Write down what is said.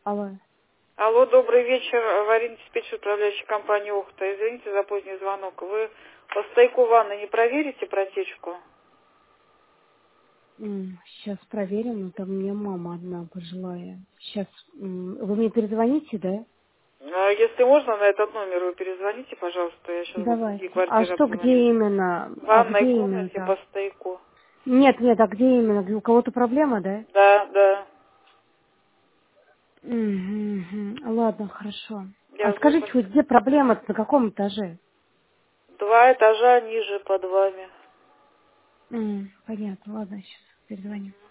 Алло. Алло, добрый вечер. Аварийный диспетчер управляющей компании «Ухта». Извините за поздний звонок. Вы по стояку ванны не проверите протечку? Сейчас проверим, но там мне мама одна пожилая. Сейчас вы мне перезвоните, да? Если можно, на этот номер вы перезвоните, пожалуйста. Я сейчас буду в Давайте. другие А квартиры что, где обзвонить. именно? В А ванной где именно комнате по так? стояку. Нет, а где именно? У кого-то проблема, да? Да, да. Ладно, хорошо. А Я скажите, вот где проблема, на каком этаже? 2 этажа ниже под вами. Понятно, ладно, сейчас перезвоню.